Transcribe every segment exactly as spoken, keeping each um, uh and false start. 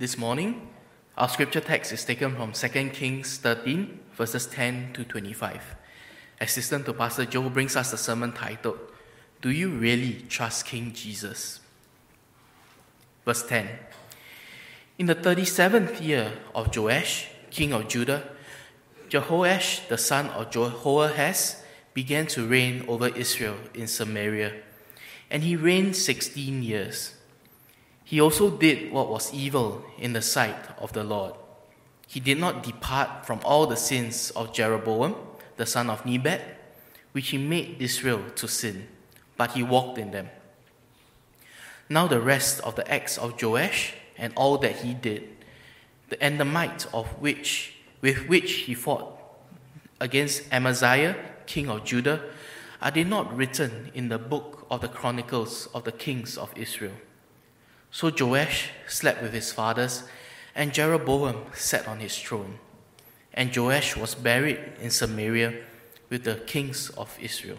This morning, our scripture text is taken from Second Kings thirteen, verses ten to twenty-five. Assistant to Pastor Joe brings us the sermon titled, Do You Really Trust King Jesus? Verse ten. In the thirty-seventh year of Joash, king of Judah, Jehoash, the son of Jehoahaz, began to reign over Israel in Samaria, and he reigned sixteen years. He also did what was evil in the sight of the Lord. He did not depart from all the sins of Jeroboam, the son of Nebat, which he made Israel to sin, but he walked in them. Now the rest of the acts of Joash and all that he did, and the might of which with which he fought against Amaziah, king of Judah, are they not written in the book of the Chronicles of the kings of Israel? So Joash slept with his fathers, and Jeroboam sat on his throne. And Joash was buried in Samaria with the kings of Israel.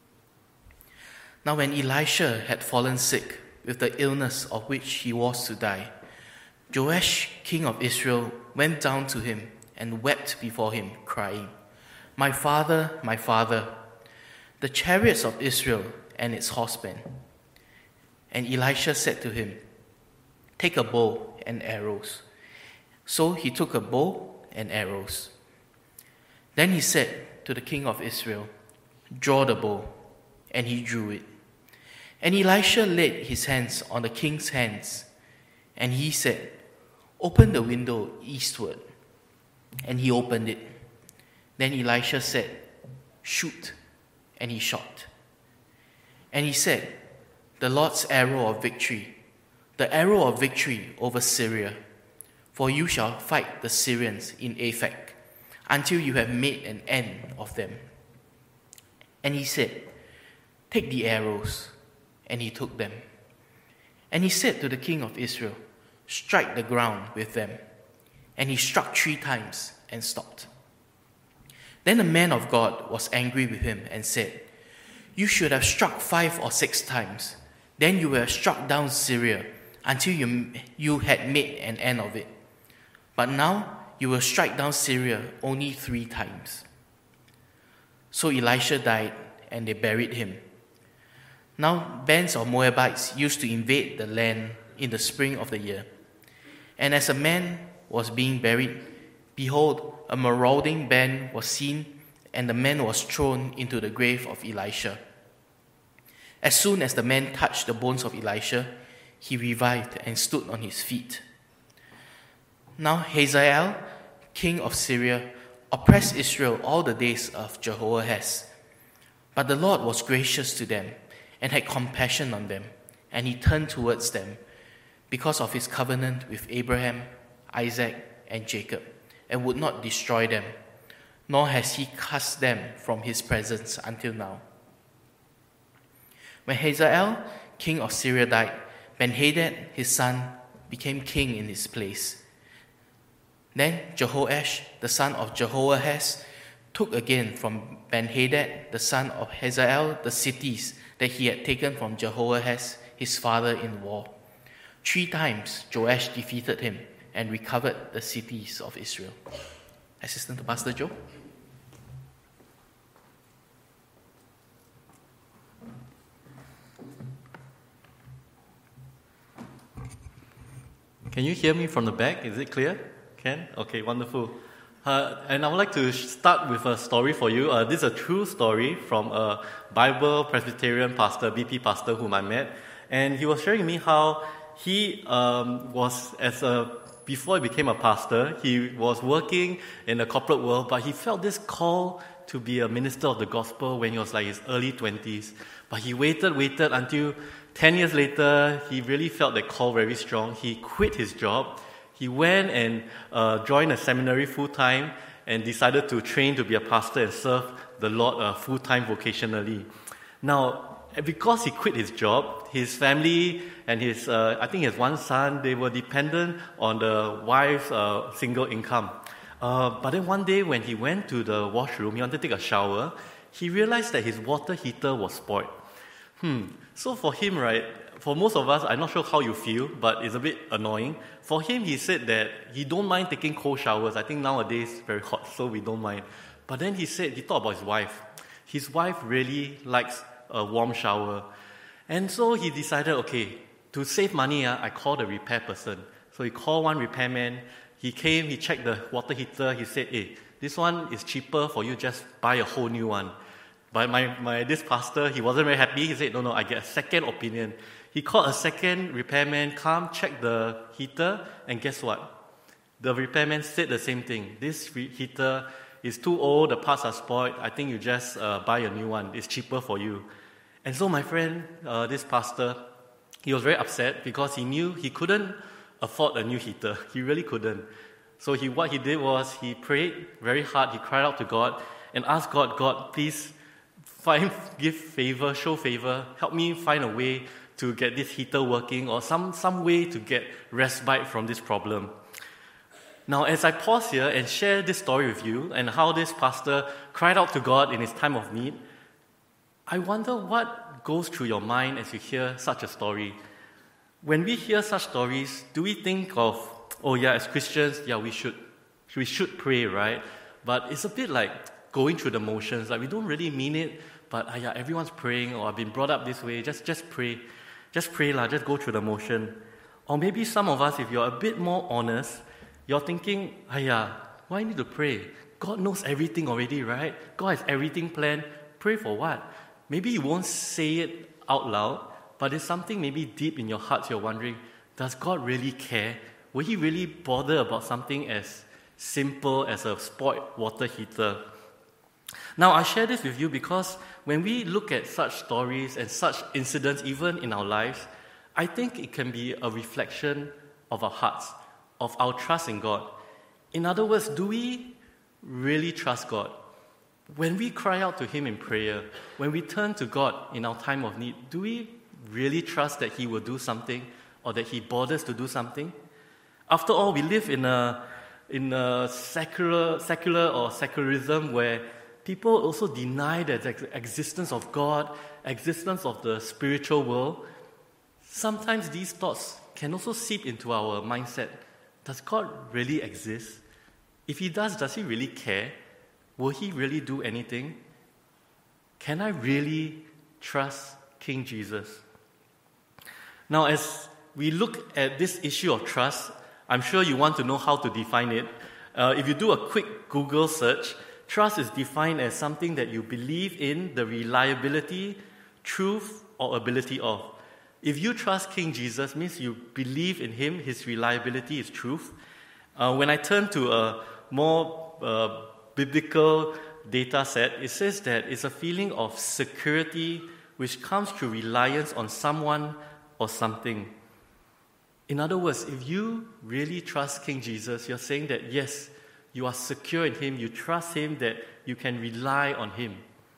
Now when Elisha had fallen sick with the illness of which he was to die, Joash, king of Israel, went down to him and wept before him, crying, My father, my father, the chariots of Israel and its horsemen. And Elisha said to him, Take a bow and arrows. So he took a bow and arrows. Then he said to the king of Israel, Draw the bow. And he drew it. And Elisha laid his hands on the king's hands, and he said, Open the window eastward. And he opened it. Then Elisha said, Shoot. And he shot. And he said, The Lord's arrow of victory, the arrow of victory over Syria. For you shall fight the Syrians in Aphek, until you have made an end of them. And he said, Take the arrows. And he took them. And he said to the king of Israel, Strike the ground with them. And he struck three times and stopped. Then the man of God was angry with him and said, You should have struck five or six times. Then you would have struck down Syria until you, you had made an end of it. But now you will strike down Syria only three times. So Elisha died, and they buried him. Now bands of Moabites used to invade the land in the spring of the year. And as a man was being buried, behold, a marauding band was seen, and the man was thrown into the grave of Elisha. As soon as the man touched the bones of Elisha, he revived and stood on his feet. Now Hazael, king of Syria, oppressed Israel all the days of Jehoahaz. But the Lord was gracious to them and had compassion on them, and he turned towards them because of his covenant with Abraham, Isaac, and Jacob, and would not destroy them, nor has he cast them from his presence until now. When Hazael, king of Syria, died, Ben-Hadad, his son, became king in his place. Then Jehoash, the son of Jehoahaz, took again from Ben-Hadad, the son of Hazael, the cities that he had taken from Jehoahaz, his father, in war. Three times Joash defeated him and recovered the cities of Israel. Assistant to Pastor Joe. Can you hear me from the back? Is it clear? Can? Okay, wonderful. Uh, and I would like to start with a story for you. Uh, this is a true story from a Bible Presbyterian pastor, B P pastor, whom I met. And he was sharing with me how he um, was, as a before he became a pastor, he was working in the corporate world, but he felt this call to be a minister of the gospel when he was like his early twenties. But he waited, waited until ten years later, he really felt that call very strong. He quit his job. He went and uh, joined a seminary full-time and decided to train to be a pastor and serve the Lord uh, full-time vocationally. Now, because he quit his job, his family and his, uh, I think he has one son, they were dependent on the wife's uh, single income. Uh, but then one day when he went to the washroom, he wanted to take a shower, he realized that his water heater was spoiled. Hmm. So for him, right, for most of us, I'm not sure how you feel, but it's a bit annoying. For him, he said that he don't mind taking cold showers. I think nowadays it's very hot, so we don't mind. But then he said, he thought about his wife. His wife really likes a warm shower. And so he decided, okay, to save money, uh, I called a repair person. So he called one repairman. He came, he checked the water heater. He said, hey, this one is cheaper for you, just buy a whole new one. But my, my this pastor, he wasn't very happy. He said, no, no, I get a second opinion. He called a second repairman, come check the heater, and guess what? The repairman said the same thing. This re- heater is too old, the parts are spoiled. I think you just uh, buy a new one. It's cheaper for you. And so my friend, uh, this pastor, he was very upset because he knew he couldn't afford a new heater. He really couldn't. So he, what he did was he prayed very hard. He cried out to God and asked God, God, please find, give favor, show favor. Help me find a way to get this heater working or some, some way to get respite from this problem. Now, as I pause here and share this story with you and how this pastor cried out to God in his time of need, I wonder what goes through your mind as you hear such a story. When we hear such stories, do we think of, oh yeah, as Christians, yeah, we should we should pray, right? But it's a bit like going through the motions. Like we don't really mean it, but ah, yeah, everyone's praying, or I've been brought up this way. Just just pray, just pray lah. Just go through the motion. Or maybe some of us, if you're a bit more honest, you're thinking, ah yeah, why need to pray? God knows everything already, right? God has everything planned. Pray for what? Maybe you won't say it out loud, but there's something maybe deep in your hearts you're wondering, does God really care? Will he really bother about something as simple as a spoiled water heater? Now, I share this with you because when we look at such stories and such incidents, even in our lives, I think it can be a reflection of our hearts, of our trust in God. In other words, do we really trust God? When we cry out to Him in prayer, when we turn to God in our time of need, do we really trust that He will do something or that He bothers to do something? After all, we live in a in a secular, secular or secularism where people also deny the existence of God, existence of the spiritual world. Sometimes these thoughts can also seep into our mindset. Does God really exist? If He does, does He really care? Will He really do anything? Can I really trust King Jesus? Now, as we look at this issue of trust, I'm sure you want to know how to define it. Uh, if you do a quick Google search, trust is defined as something that you believe in the reliability, truth, or ability of. If you trust King Jesus, means you believe in Him, His reliability, His truth. Uh, when I turn to a more uh, biblical data set, it says that it's a feeling of security which comes through reliance on someone or something. In other words, if you really trust King Jesus, you're saying that yes, you are secure in Him, you trust Him, that you can rely on Him.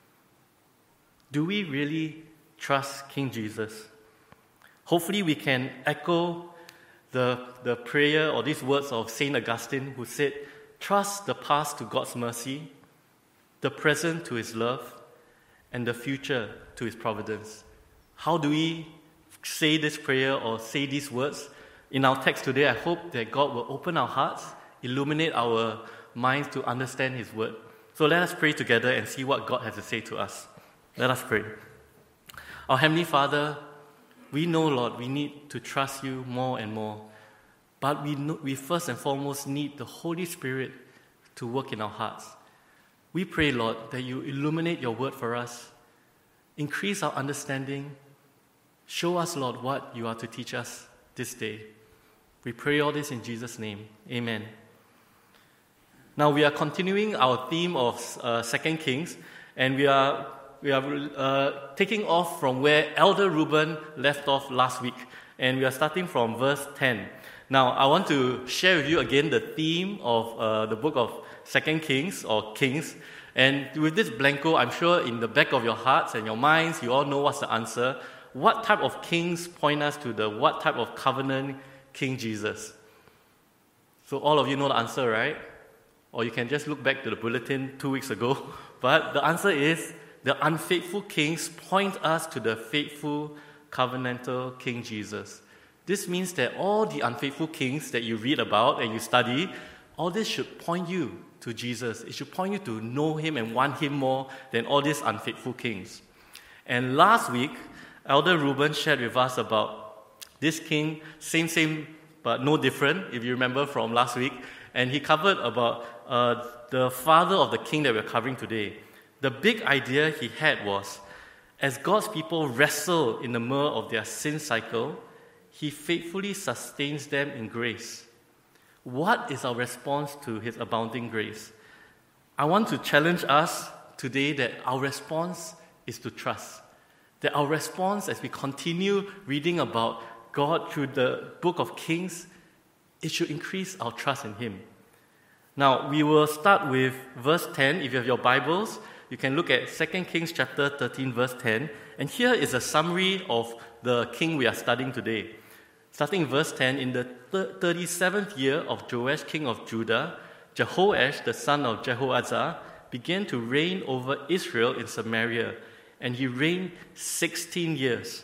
Do we really trust King Jesus? Hopefully we can echo the, the prayer or these words of Saint Augustine, who said, trust the past to God's mercy, the present to His love, and the future to His providence. How do we say this prayer or say these words? In our text today, I hope that God will open our hearts, illuminate our minds to understand His word. So let us pray together and see what God has to say to us. Let us pray. Our Heavenly Father, we know, Lord, we need to trust You more and more. But we, know, we first and foremost need the Holy Spirit to work in our hearts. We pray, Lord, that You illuminate Your word for us, increase our understanding, show us, Lord, what You are to teach us this day. We pray all this in Jesus' name. Amen. Now we are continuing our theme of uh, Second Kings, and we are we are uh, taking off from where Elder Reuben left off last week, and we are starting from verse ten. Now I want to share with you again the theme of uh, the book of Second Kings or Kings, and with this blanco, I'm sure in the back of your hearts and your minds, you all know what's the answer. What type of kings point us to the what type of covenant King Jesus? So all of you know the answer, right? Or you can just look back to the bulletin two weeks ago. But the answer is the unfaithful kings point us to the faithful covenantal King Jesus. This means that all the unfaithful kings that you read about and you study, all this should point you to Jesus. It should point you to know him and want him more than all these unfaithful kings. And last week, Elder Reuben shared with us about this king, same, same, but no different, if you remember from last week. And he covered about uh, the father of the king that we're covering today. The big idea he had was, as God's people wrestle in the mire of their sin cycle, he faithfully sustains them in grace. What is our response to his abounding grace? I want to challenge us today that our response is to trust. That our response as we continue reading about God through the book of Kings, it should increase our trust in him. Now, we will start with verse ten. If you have your Bibles, you can look at Second Kings chapter thirteen, verse ten. And here is a summary of the king we are studying today. Starting in verse ten, in the thirty-seventh year of Joash, king of Judah, Jehoash, the son of Jehoahaz, began to reign over Israel in Samaria, and he reigned sixteen years.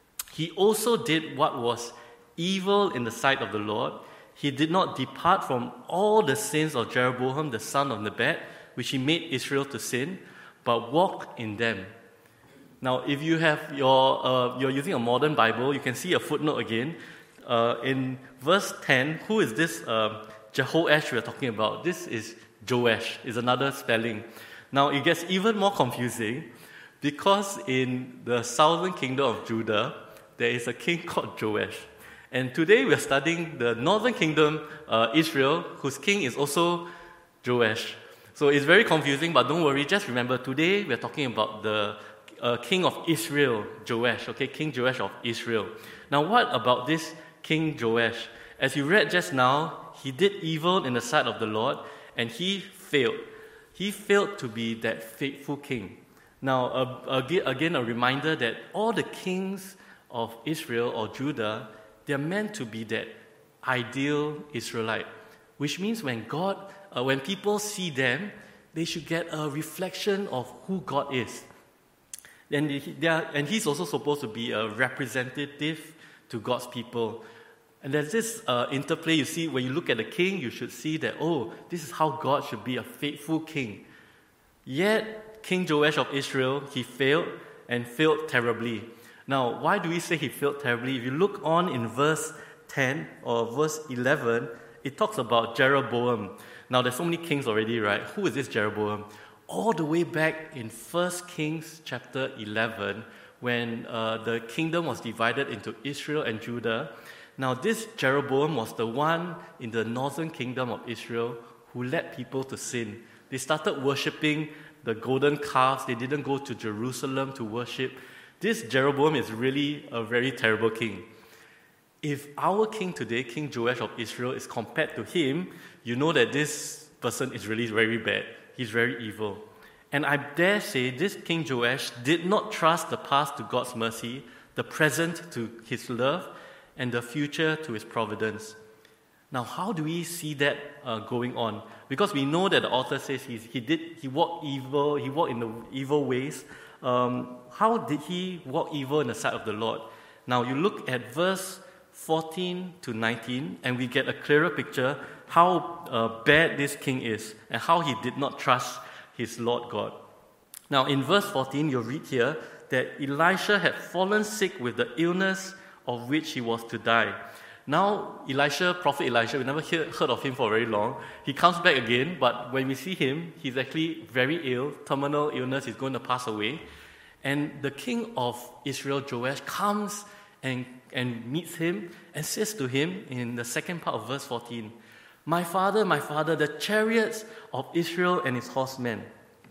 He also did what was evil in the sight of the Lord. He did not depart from all the sins of Jeroboam, the son of Nebat, which he made Israel to sin, but walked in them. Now, if you have your, uh, you're using a modern Bible, you can see a footnote again. Uh, in verse ten, who is this uh, Jehoash we're talking about? This is Joash, is another spelling. Now, it gets even more confusing because in the southern kingdom of Judah, there is a king called Joash. And today we're studying the northern kingdom, uh, Israel, whose king is also Joash. So it's very confusing, but don't worry, just remember, today we're talking about the uh, king of Israel, Joash, okay, King Joash of Israel. Now, what about this King Joash? As you read just now, he did evil in the sight of the Lord, and he failed. He failed to be that faithful king. Now, uh, again, a reminder that all the kings of Israel or Judah, they're meant to be that ideal Israelite, which means when God, uh, when people see them, they should get a reflection of who God is. And, they are, and he's also supposed to be a representative to God's people. And there's this uh, interplay you see when you look at the king, you should see that, oh, this is how God should be, a faithful king. Yet, King Joash of Israel, he failed and failed terribly. Now, why do we say he failed terribly? If you look on in verse ten or verse eleven, it talks about Jeroboam. Now, there's so many kings already, right? Who is this Jeroboam? All the way back in First Kings chapter eleven, when uh, the kingdom was divided into Israel and Judah. Now, this Jeroboam was the one in the northern kingdom of Israel who led people to sin. They started worshipping the golden calves. They didn't go to Jerusalem to worship. This Jeroboam is really a very terrible king. If our king today, King Joash of Israel, is compared to him, you know that this person is really very bad. He's very evil. And I dare say this King Joash did not trust the past to God's mercy, the present to his love, and the future to his providence. Now, how do we see that uh, going on? Because we know that the author says he, he did he walked evil, he walked in the evil ways. Um, how did he walk evil in the sight of the Lord? Now, you look at verse fourteen to nineteen, and we get a clearer picture how uh, bad this king is and how he did not trust his Lord God. Now, in verse fourteen, you'll read here that Elisha had fallen sick with the illness of which he was to die. Now, Elisha, Prophet Elisha, we never hear, heard of him for very long. He comes back again, but when we see him, he's actually very ill, terminal illness, he's going to pass away. And the king of Israel, Joash, comes and, and meets him and says to him in the second part of verse fourteen, "My father, my father, the chariots of Israel and his horsemen."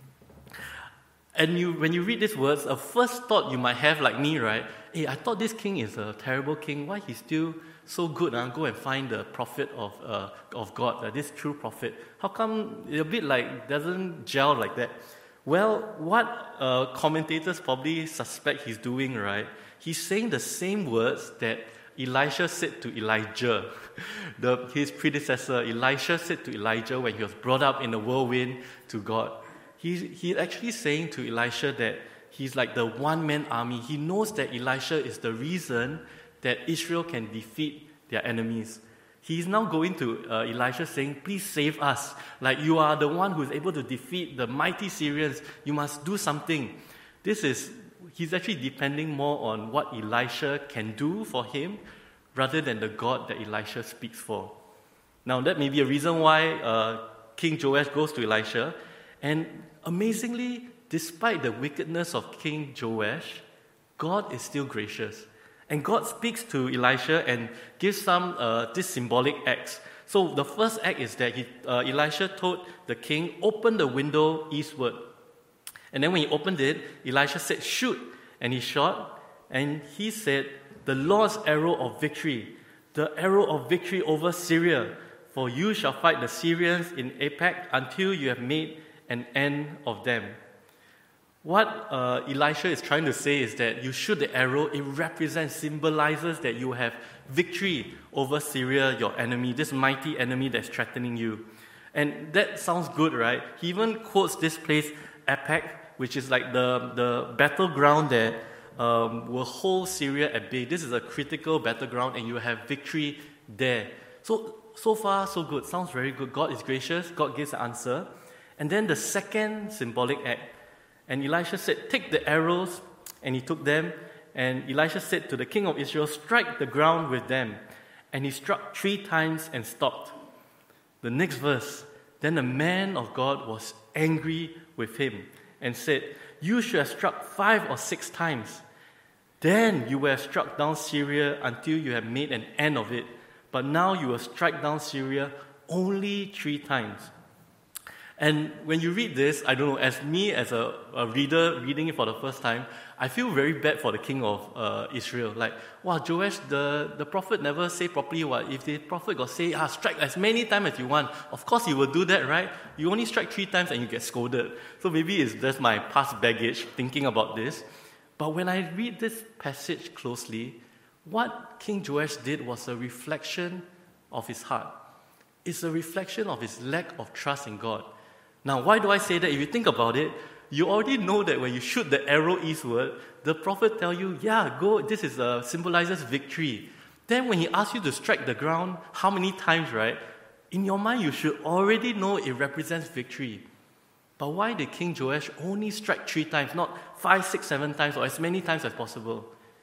And you, when you read these words, a first thought you might have, like me, right? Hey, I thought this king is a terrible king. Why he's still so good? Uh? Go and find the prophet of uh, of God, uh, this true prophet. How come it's a bit like doesn't gel like that? Well, what uh, commentators probably suspect he's doing, right? He's saying the same words that Elisha said to Elijah, the, his predecessor. Elisha said to Elijah when he was brought up in a whirlwind to God. He, he's actually saying to Elisha that he's like the one-man army. He knows that Elisha is the reason that Israel can defeat their enemies. He's now going to uh, Elisha saying, please save us. Like, you are the one who is able to defeat the mighty Syrians. You must do something. This is, he's actually depending more on what Elisha can do for him rather than the God that Elisha speaks for. Now, that may be a reason why uh, King Joash goes to Elisha. And amazingly, despite the wickedness of King Joash, God is still gracious. And God speaks to Elisha and gives some uh, this symbolic acts. So the first act is that he, uh, Elisha told the king, open the window eastward. And then when he opened it, Elisha said, shoot. And he shot. And he said, the Lord's arrow of victory, the arrow of victory over Syria. For you shall fight the Syrians in Aphek until you have made an end of them. What uh, Elisha is trying to say is that you shoot the arrow, it represents, symbolizes that you have victory over Syria, your enemy, this mighty enemy that's threatening you. And that sounds good, right? He even quotes this place, Aphek, which is like the, the battleground that um, will hold Syria at bay. This is a critical battleground and you have victory there. So, so far, so good. Sounds very good. God is gracious. God gives the answer. And then the second symbolic act, and Elisha said, take the arrows, and he took them. And Elisha said to the king of Israel, strike the ground with them. And he struck three times and stopped. The next verse, then the man of God was angry with him and said, you should have struck five or six times. Then you will have struck down Syria until you have made an end of it. But now you will strike down Syria only three times. And when you read this, I don't know, as me, as a, a reader reading it for the first time, I feel very bad for the king of uh, Israel. Like, wow, Joash, the, the prophet never say properly what. If the prophet got say, ah, strike as many times as you want, of course he will do that, right? You only strike three times and you get scolded. So maybe it's just my past baggage thinking about this. But when I read this passage closely, what King Joash did was a reflection of his heart. It's a reflection of his lack of trust in God. Now, why do I say that? If you think about it, you already know that when you shoot the arrow eastward, the prophet tell you, yeah, go, this is a, symbolizes victory. Then when he asks you to strike the ground, how many times, right? In your mind, you should already know it represents victory. But why did King Joash only strike three times, not five, six, seven times, or as many times as possible?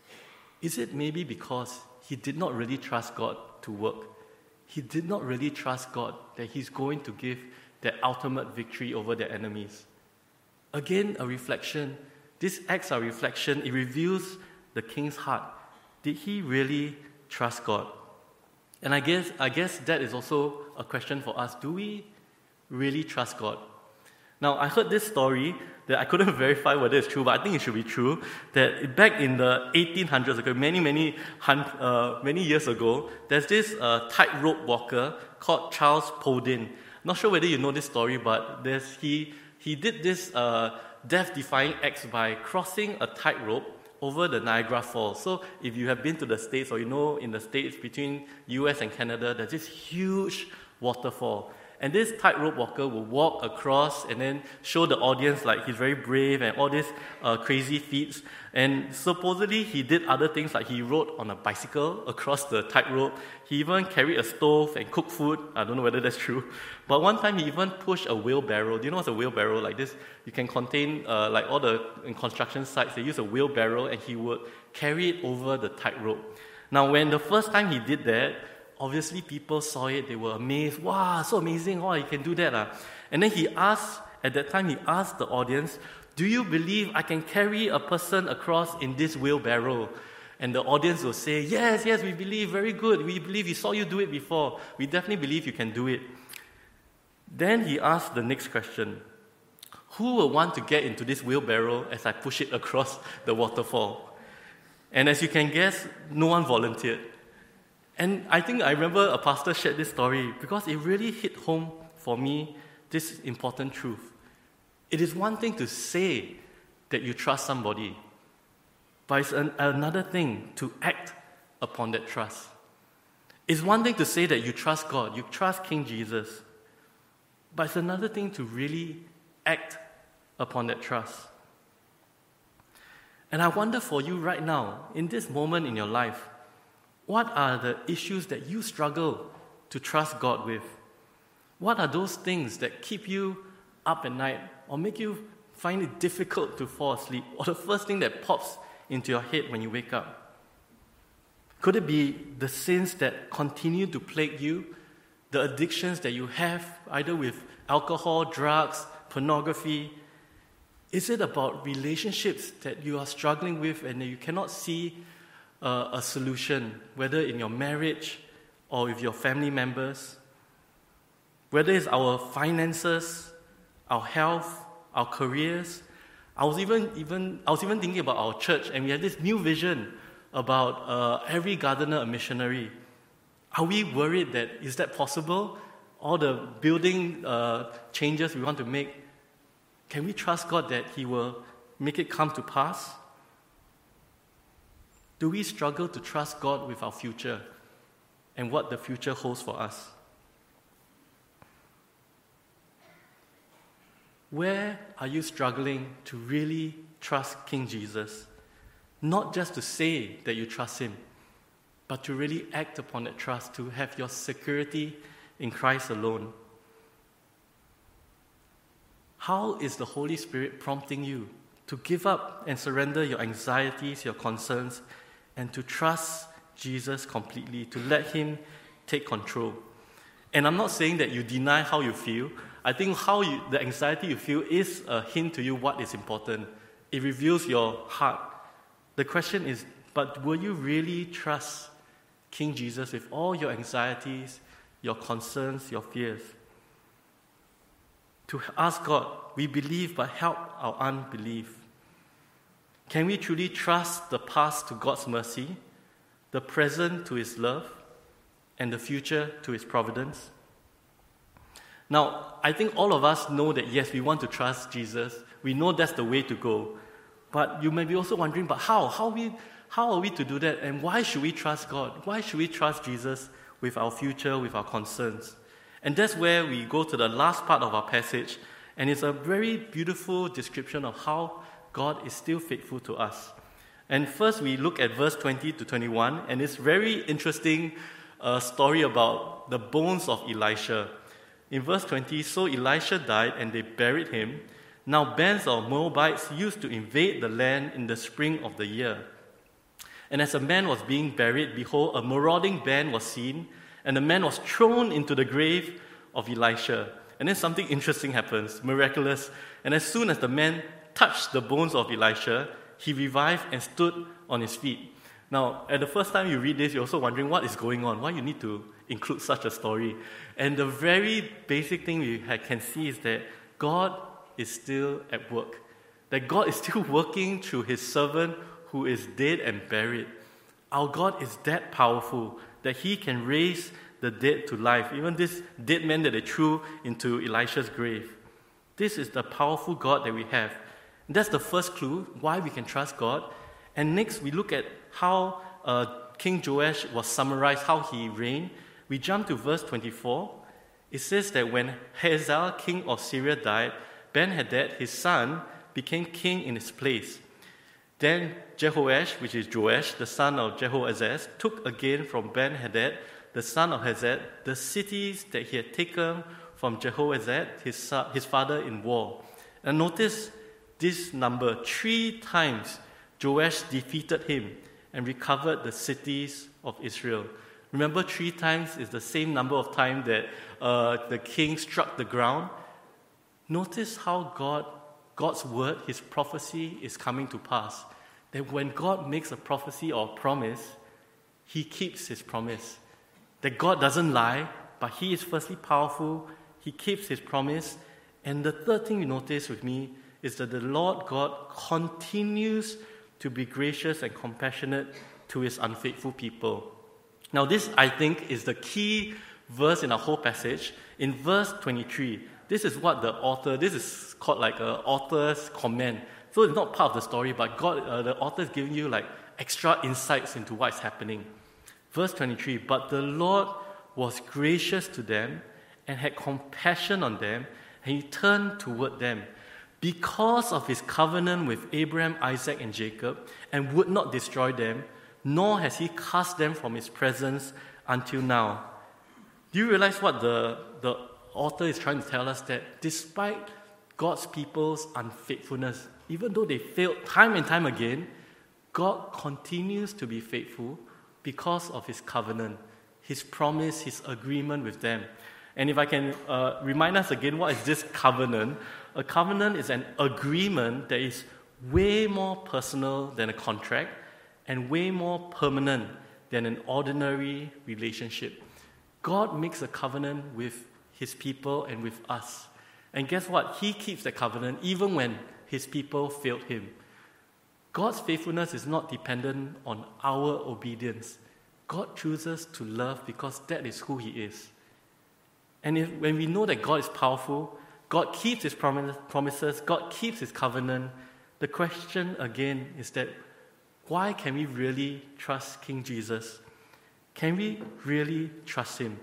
Is it maybe because he did not really trust God to work? He did not really trust God that he's going to give their ultimate victory over their enemies. Again, a reflection. This acts a reflection. It reveals the king's heart. Did he really trust God? And I guess, I guess that is also a question for us. Do we really trust God? Now, I heard this story that I couldn't verify whether it's true, but I think it should be true, that back in the eighteen hundreds, okay, many, many, uh, many years ago, there's this uh, tightrope walker called Charles Podin. Not sure whether you know this story, but there's, he, he did this uh, death-defying act by crossing a tightrope over the Niagara Falls. So if you have been to the States, or you know in the States between U S and Canada, there's this huge waterfall. And this tightrope walker will walk across and then show the audience like he's very brave and all these uh, crazy feats. And supposedly he did other things, like he rode on a bicycle across the tightrope. He even carried a stove and cooked food. I don't know whether that's true. But one time he even pushed a wheelbarrow. Do you know what's a wheelbarrow? Like this, you can contain, uh, like all the in construction sites, they use a wheelbarrow and he would carry it over the tightrope. Now, when the first time he did that, obviously people saw it, they were amazed. Wow, so amazing, wow, you can do that. Uh. And then he asked, at that time he asked the audience, do you believe I can carry a person across in this wheelbarrow? And the audience will say, yes, yes, we believe, very good. We believe, we saw you do it before. We definitely believe you can do it. Then he asked the next question, who will want to get into this wheelbarrow as I push it across the waterfall? And as you can guess, no one volunteered. And I think I remember a pastor shared this story because it really hit home for me this important truth. It is one thing to say that you trust somebody, but it's an, another thing to act upon that trust. It's one thing to say that you trust God, you trust King Jesus, but it's another thing to really act upon that trust. And I wonder for you right now, in this moment in your life, what are the issues that you struggle to trust God with? What are those things that keep you up at night or make you find it difficult to fall asleep, or the first thing that pops into your head when you wake up? Could it be the sins that continue to plague you, the addictions that you have, either with alcohol, drugs, pornography? Is it about relationships that you are struggling with and that you cannot see uh, a solution, whether in your marriage or with your family members? Whether it's our finances, our health, our careers. I was even, even I was even thinking about our church, and we had this new vision about uh, every gardener a missionary. Are we worried that is that possible? All the building uh, changes we want to make, can we trust God that He will make it come to pass? Do we struggle to trust God with our future and what the future holds for us? Where are you struggling to really trust King Jesus? Not just to say that you trust Him, but to really act upon that trust, to have your security in Christ alone. How is the Holy Spirit prompting you to give up and surrender your anxieties, your concerns, and to trust Jesus completely, to let Him take control? And I'm not saying that you deny how you feel. I think how you, the anxiety you feel is a hint to you what is important. It reveals your heart. The question is, but will you really trust King Jesus with all your anxieties, your concerns, your fears? To ask God, we believe, but help our unbelief. Can we truly trust the past to God's mercy, the present to His love, and the future to His providence? Now, I think all of us know that, yes, we want to trust Jesus. We know that's the way to go. But you may be also wondering, but how? How, we, how are we to do that? And why should we trust God? Why should we trust Jesus with our future, with our concerns? And that's where we go to the last part of our passage. And it's a very beautiful description of how God is still faithful to us. And first we look at verse twenty to twenty-one. And it's very interesting uh, story about the bones of Elisha. In verse twenty, so Elisha died and they buried him. Now bands of Moabites used to invade the land in the spring of the year. And as a man was being buried, behold, a marauding band was seen, and the man was thrown into the grave of Elisha. And then something interesting happens, miraculous. And as soon as the man touched the bones of Elisha, he revived and stood on his feet. Now, at the first time you read this, you're also wondering what is going on, why you need to include such a story. And the very basic thing we can see is that God is still at work. That God is still working through His servant who is dead and buried. Our God is that powerful that He can raise the dead to life. Even this dead man that they threw into Elisha's grave. This is the powerful God that we have. And that's the first clue why we can trust God. And next we look at how uh, King Joash was summarized, how he reigned. We jump to verse twenty-four. It says that when Hazael, king of Syria, died, Ben-Hadad, his son, became king in his place. Then Jehoash, which is Joash, the son of Jehoazaz, took again from Ben-Hadad, the son of Hazad, the cities that he had taken from Jehoazaz, his, son, his father, in war. And notice this number, three times Joash defeated him and recovered the cities of Israel. Remember, three times is the same number of times that uh, the king struck the ground. Notice how God, God's word, His prophecy is coming to pass. That when God makes a prophecy or a promise, He keeps His promise. That God doesn't lie, but He is firstly powerful, He keeps His promise. And the third thing you notice with me is that the Lord God continues to be gracious and compassionate to His unfaithful people. Now this, I think, is the key verse in our whole passage. In verse twenty-three, this is what the author, this is called like an author's comment. So it's not part of the story, but God, uh, the author is giving you like extra insights into what's happening. Verse twenty-three, but the Lord was gracious to them and had compassion on them, and He turned toward them. because of his covenant with Abraham, Isaac, and Jacob, and would not destroy them, nor has he cast them from his presence until now. Do you realize what the, the author is trying to tell us? That despite God's people's unfaithfulness, even though they failed time and time again, God continues to be faithful because of his covenant, his promise, his agreement with them. And if I can uh, remind us again, what is this covenant? A covenant is an agreement that is way more personal than a contract and way more permanent than an ordinary relationship. God makes a covenant with his people and with us. And guess what? He keeps the covenant even when his people failed him. God's faithfulness is not dependent on our obedience. God chooses to love because that is who he is. And if, when we know that God is powerful, God keeps his promises, God keeps his covenant, the question again is that why can we really trust King Jesus? Can we really trust him?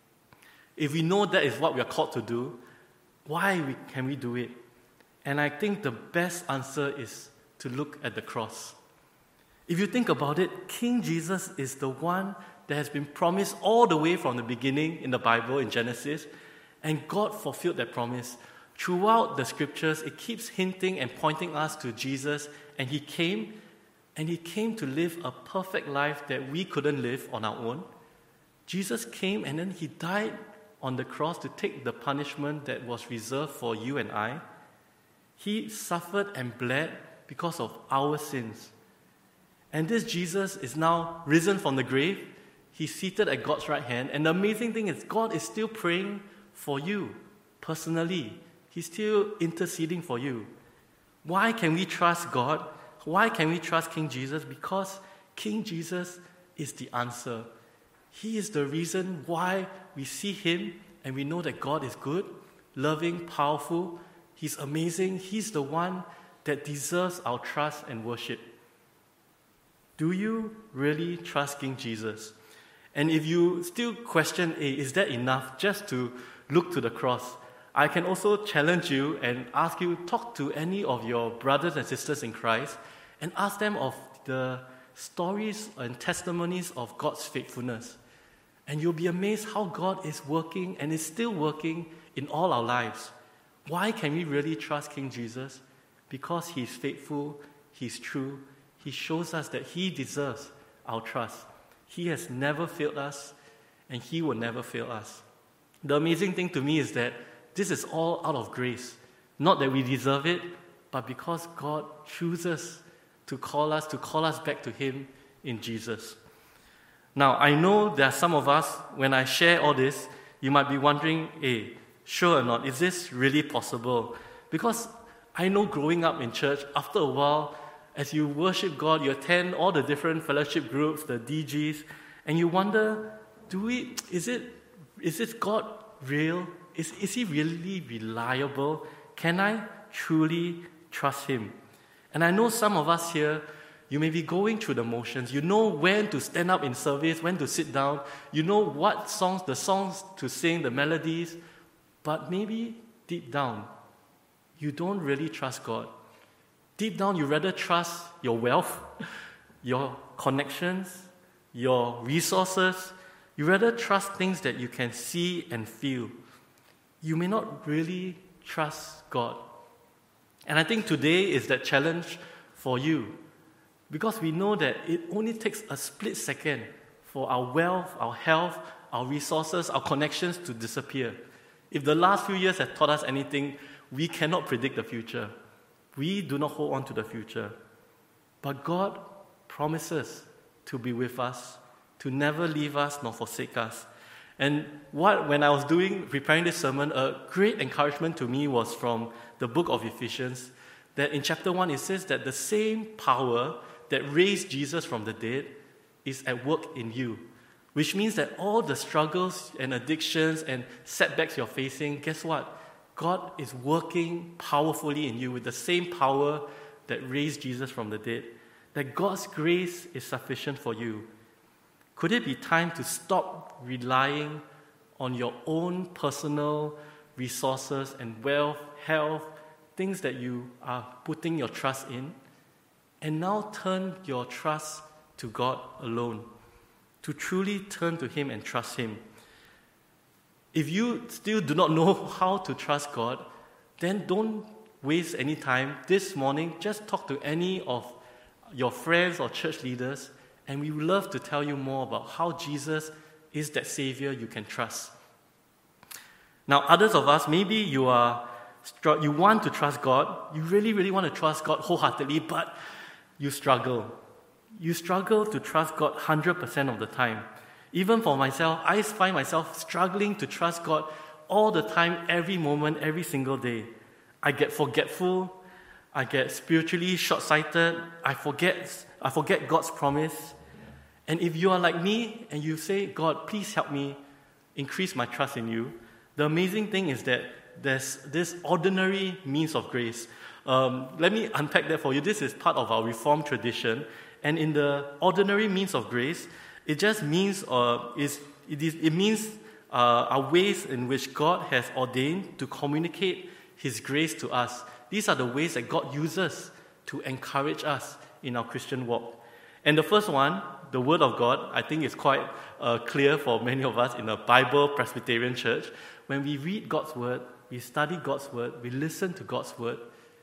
If we know that is what we are called to do, why we, can we do it? And I think the best answer is to look at the cross. If you think about it, King Jesus is the one that has been promised all the way from the beginning in the Bible, in Genesis, and God fulfilled that promise. Throughout the scriptures, it keeps hinting and pointing us to Jesus, and he came, and he came to live a perfect life that we couldn't live on our own. Jesus came, and then he died on the cross to take the punishment that was reserved for you and I. He suffered and bled because of our sins. And this Jesus is now risen from the grave. He's seated at God's right hand. And the amazing thing is God is still praying for you personally. He's still interceding for you. Why can we trust God? Why can we trust King Jesus? Because King Jesus is the answer. He is the reason why we see him and we know that God is good, loving, powerful. He's amazing. He's the one that deserves our trust and worship. Do you really trust King Jesus? And if you still question, hey, is that enough just to look to the cross? I can also challenge you and ask you, talk to any of your brothers and sisters in Christ and ask them of the stories and testimonies of God's faithfulness. And you'll be amazed how God is working and is still working in all our lives. Why can we really trust King Jesus? Because he's faithful, he's true, he shows us that he deserves our trust. He has never failed us, and he will never fail us. The amazing thing to me is that this is all out of grace. Not that we deserve it, but because God chooses to call us, to call us back to him in Jesus. Now, I know there are some of us, when I share all this, you might be wondering, hey, sure or not, is this really possible? Because I know growing up in church, after a while, as you worship God, you attend all the different fellowship groups, the D Gs, and you wonder, do we, is it, is this God real? Is, is he really reliable? Can I truly trust him? And I know some of us here, you may be going through the motions. You know when to stand up in service, when to sit down. You know what songs, the songs to sing, the melodies. But maybe deep down, you don't really trust God. Deep down, you rather trust your wealth, your connections, your resources. You rather trust things that you can see and feel. You may not really trust God. And I think today is that challenge for you. Because we know that it only takes a split second for our wealth, our health, our resources, our connections to disappear. If the last few years have taught us anything, we cannot predict the future. We do not hold on to the future. But God promises to be with us, to never leave us nor forsake us. And what, when I was doing, preparing this sermon, a great encouragement to me was from the book of Ephesians, that in chapter one it says that the same power that raised Jesus from the dead is at work in you. Which means that all the struggles and addictions and setbacks you're facing, guess what? God is working powerfully in you with the same power that raised Jesus from the dead. That God's grace is sufficient for you. Could it be time to stop relying on your own personal resources and wealth, health, things that you are putting your trust in, and now turn your trust to God alone, to truly turn to Him and trust Him. If you still do not know how to trust God, then don't waste any time. This morning, just talk to any of your friends or church leaders, and we would love to tell you more about how Jesus is that Savior you can trust. Now, others of us, maybe you are you want to trust God, you really, really want to trust God wholeheartedly, but you struggle. You struggle to trust God one hundred percent of the time. Even for myself, I find myself struggling to trust God all the time, every moment, every single day. I get forgetful, I get spiritually short-sighted, I forget, I forget God's promise. And if you are like me and you say, God, please help me increase my trust in you, the amazing thing is that there's this ordinary means of grace. Um, let me unpack that for you. This is part of our Reformed tradition. And in the ordinary means of grace, it just means, uh, is, it, is, it means uh, are ways in which God has ordained to communicate His grace to us. These are the ways that God uses to encourage us in our Christian walk. And the first one, the Word of God, I think is quite uh, clear for many of us in a Bible Presbyterian church. When we read God's Word, we study God's Word, we listen to God's Word,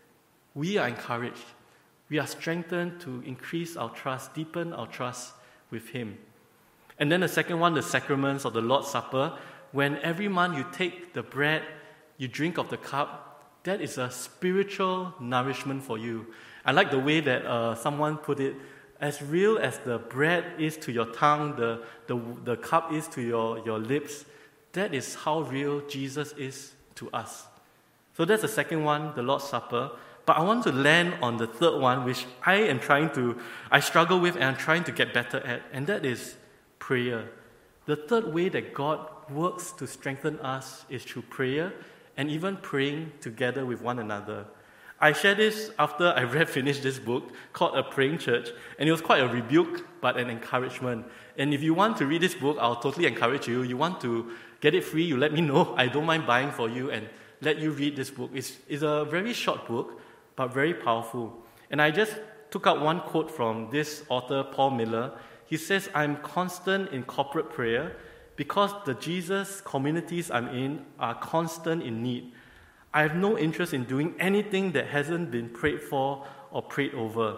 we are encouraged. We are strengthened to increase our trust, deepen our trust with Him. And then the second one, the sacraments of the Lord's Supper. When every month you take the bread, you drink of the cup, that is a spiritual nourishment for you. I like the way that uh, someone put it, as real as the bread is to your tongue, the, the, the cup is to your, your lips, that is how real Jesus is to us. So that's the second one, the Lord's Supper. But I want to land on the third one, which I am trying to, I struggle with and I'm trying to get better at, and that is prayer. The third way that God works to strengthen us is through prayer and even praying together with one another. I shared this after I read finished this book called A Praying Church, and it was quite a rebuke, but an encouragement. And if you want to read this book, I'll totally encourage you. You want to get it free, you let me know. I don't mind buying for you and let you read this book. It's, it's a very short book, but very powerful. And I just took out one quote from this author, Paul Miller. He says, I'm constant in corporate prayer because the Jesus communities I'm in are constant in need. I have no interest in doing anything that hasn't been prayed for or prayed over.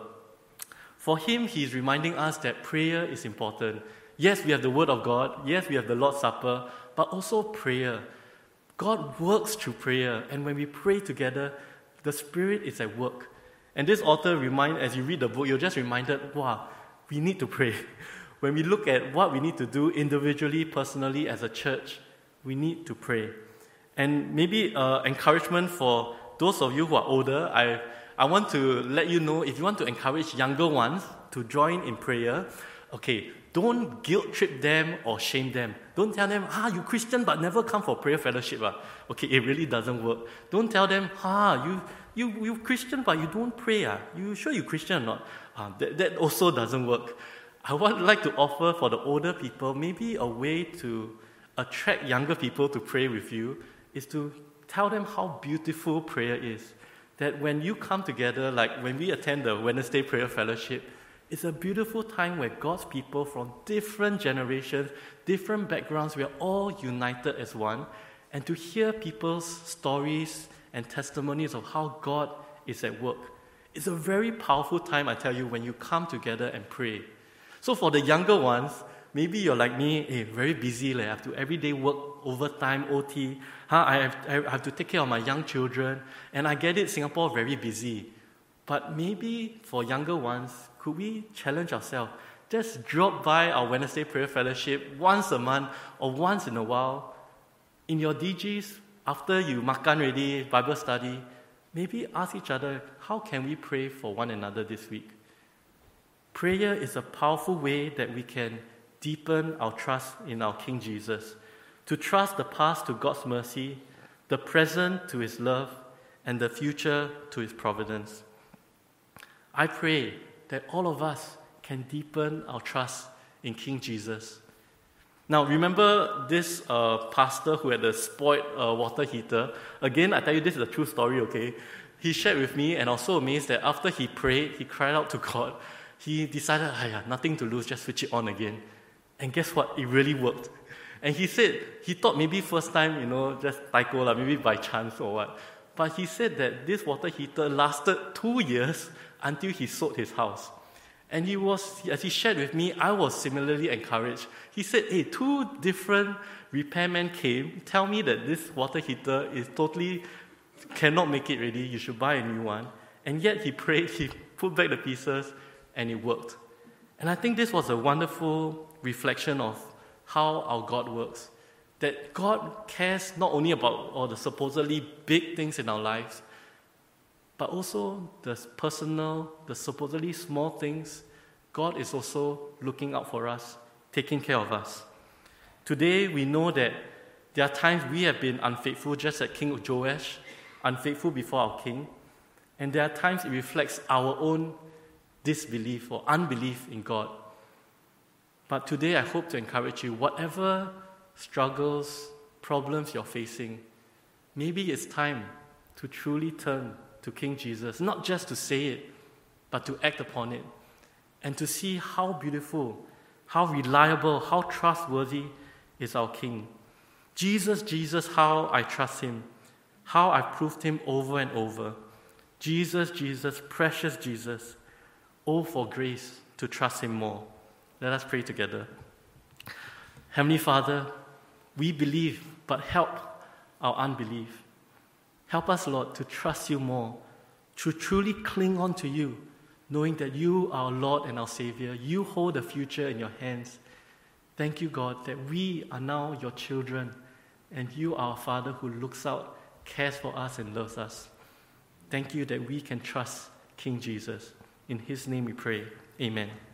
For him, he's reminding us that prayer is important. Yes, we have the Word of God. Yes, we have the Lord's Supper, but also prayer. God works through prayer, and when we pray together, the Spirit is at work. And this author, remind, as you read the book, you're just reminded, wow, we need to pray. When we look at what we need to do individually, personally, as a church, we need to pray. And maybe uh, encouragement for those of you who are older, I, I want to let you know, if you want to encourage younger ones to join in prayer, okay, don't guilt trip them or shame them. Don't tell them, ah, you Christian but never come for prayer fellowship. Ah. Okay, it really doesn't work. Don't tell them, ah, you you you Christian but you don't pray. Ah. You sure you Christian or not? Ah, that, that also doesn't work. I would like to offer for the older people, maybe a way to attract younger people to pray with you is to tell them how beautiful prayer is. That when you come together, like when we attend the Wednesday prayer fellowship, it's a beautiful time where God's people from different generations, different backgrounds, we are all united as one. And to hear people's stories and testimonies of how God is at work. It's a very powerful time, I tell you, when you come together and pray. So for the younger ones, maybe you're like me, hey, very busy, like, I have to every day work overtime, O T. Huh? I, have, I have to take care of my young children. And I get it, Singapore very busy. But maybe for younger ones, could we challenge ourselves? Just drop by our Wednesday prayer fellowship once a month or once in a while. In your D Gs, after you makan ready, Bible study, maybe ask each other, how can we pray for one another this week? Prayer is a powerful way that we can deepen our trust in our King Jesus. To trust the past to God's mercy, the present to His love, and the future to His providence. I pray that all of us can deepen our trust in King Jesus. Now, remember this uh, pastor who had a spoiled uh, water heater? Again, I tell you, this is a true story, okay? he shared with me, and I was so amazed that after he prayed, he cried out to God. He decided, oh yeah, nothing to lose, just switch it on again. And guess what? It really worked. And he said, he thought maybe first time, you know, just typo, like maybe by chance or what. But he said that this water heater lasted two years until he sold his house. And he was, as he shared with me, I was similarly encouraged. He said, hey, two different repairmen came, tell me that this water heater is totally, cannot make it ready, you should buy a new one. And yet he prayed, he put back the pieces, and it worked. And I think this was a wonderful reflection of how our God works. That God cares not only about all the supposedly big things in our lives, but also the personal, the supposedly small things. God is also looking out for us, taking care of us. Today, we know that there are times we have been unfaithful, just like King Joash, unfaithful before our king. And there are times it reflects our own disbelief or unbelief in God. But today, I hope to encourage you, whatever struggles, problems you're facing, maybe it's time to truly turn to King Jesus, not just to say it, but to act upon it, and to see how beautiful, how reliable, how trustworthy is our King. Jesus, Jesus, how I trust him, how I've proved him over and over. Jesus, Jesus, precious Jesus, oh, for grace to trust him more. Let us pray together. Heavenly Father, we believe, but help our unbelief. Help us, Lord, to trust you more, to truly cling on to you, knowing that you are our Lord and our Savior. You hold the future in your hands. Thank you, God, that we are now your children, and you are our Father who looks out, cares for us, and loves us. Thank you that we can trust King Jesus. In his name we pray. Amen.